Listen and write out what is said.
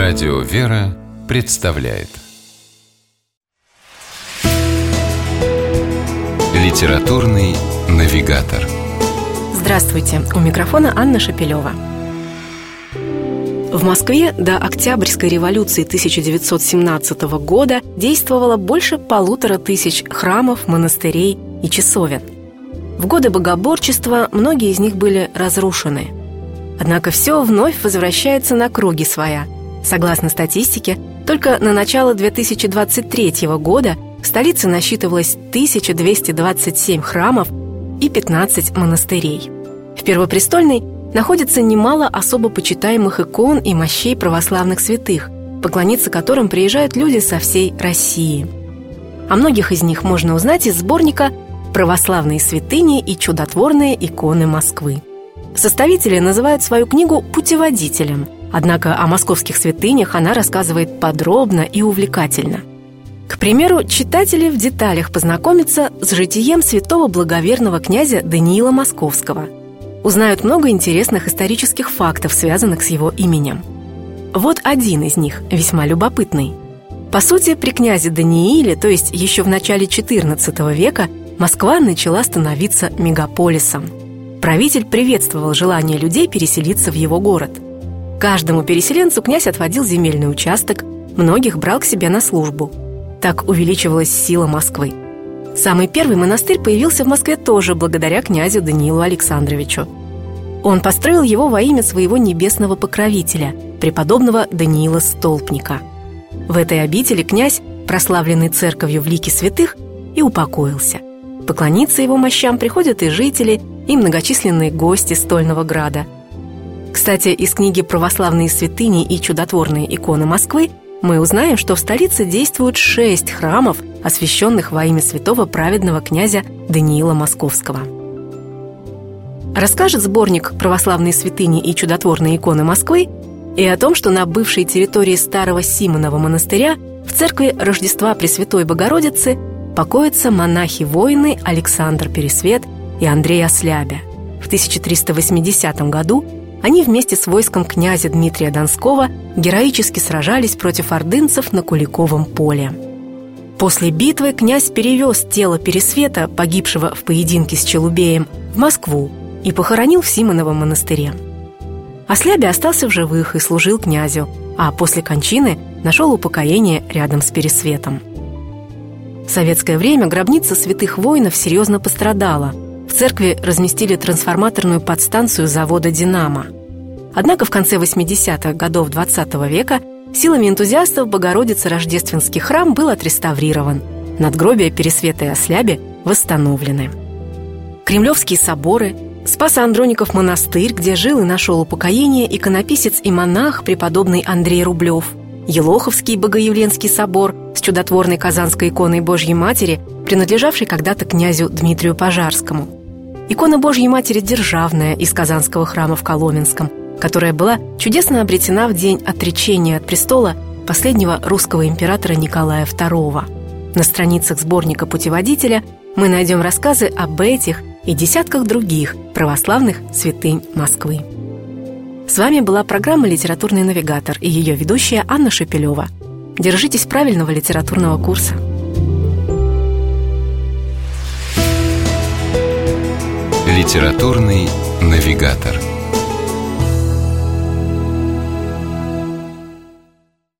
Радио «Вера» представляет Литературный навигатор. Здравствуйте, у микрофона Анна Шапилева. В Москве до Октябрьской революции 1917 года действовало больше 1500 храмов, монастырей и часовен. В годы богоборчества многие из них были разрушены. Однако все вновь возвращается на круги своя. Согласно статистике, только на начало 2023 года в столице насчитывалось 1227 храмов и 15 монастырей. В Первопрестольной находится немало особо почитаемых икон и мощей православных святых, поклониться которым приезжают люди со всей России. О многих из них можно узнать из сборника «Православные святыни и чудотворные иконы Москвы». Составители называют свою книгу путеводителем, однако о московских святынях она рассказывает подробно и увлекательно. К примеру, читатели в деталях познакомятся с житием святого благоверного князя Даниила Московского, узнают много интересных исторических фактов, связанных с его именем. Вот один из них, весьма любопытный. По сути, при князе Данииле, то есть еще в начале XIV века, Москва начала становиться мегаполисом. Правитель приветствовал желание людей переселиться в его город. Каждому переселенцу князь отводил земельный участок, многих брал к себе на службу. Так увеличивалась сила Москвы. Самый первый монастырь появился в Москве тоже благодаря князю Даниилу Александровичу. Он построил его во имя своего небесного покровителя, преподобного Даниила Столпника. В этой обители князь, прославленный церковью в лике святых, и упокоился. Поклониться его мощам приходят и жители, и многочисленные гости стольного града. Кстати, из книги «Православные святыни и чудотворные иконы Москвы» мы узнаем, что в столице действуют 6 храмов, освященных во имя святого праведного князя Даниила Московского. Расскажет сборник «Православные святыни и чудотворные иконы Москвы» и о том, что на бывшей территории старого Симонова монастыря в церкви Рождества Пресвятой Богородицы покоятся монахи-воины Александр Пересвет и Андрей Ослябя. В 1380 году они вместе с войском князя Дмитрия Донского героически сражались против ордынцев на Куликовом поле. После битвы князь перевез тело Пересвета, погибшего в поединке с Челубеем, в Москву и похоронил в Симоновом монастыре. Ослябя остался в живых и служил князю, а после кончины нашел упокоение рядом с Пересветом. В советское время гробница святых воинов серьезно пострадала. В церкви разместили трансформаторную подстанцию завода «Динамо». Однако в конце 80-х годов XX века силами энтузиастов Богородицы Рождественский храм был отреставрирован. Надгробия Пересвета и Ослябя восстановлены. Кремлевские соборы, Спасо-Андроников монастырь, где жил и нашел упокоение иконописец и монах преподобный Андрей Рублев, Елоховский Богоявленский собор с чудотворной казанской иконой Божьей Матери, принадлежавшей когда-то князю Дмитрию Пожарскому. Икона Божьей Матери Державная из Казанского храма в Коломенском, которая была чудесно обретена в день отречения от престола последнего русского императора Николая II. На страницах сборника путеводителя мы найдем рассказы об этих и десятках других православных святынь Москвы. С вами была программа «Литературный навигатор» и ее ведущая Анна Шапилева. Держитесь правильного литературного курса. Литературный навигатор.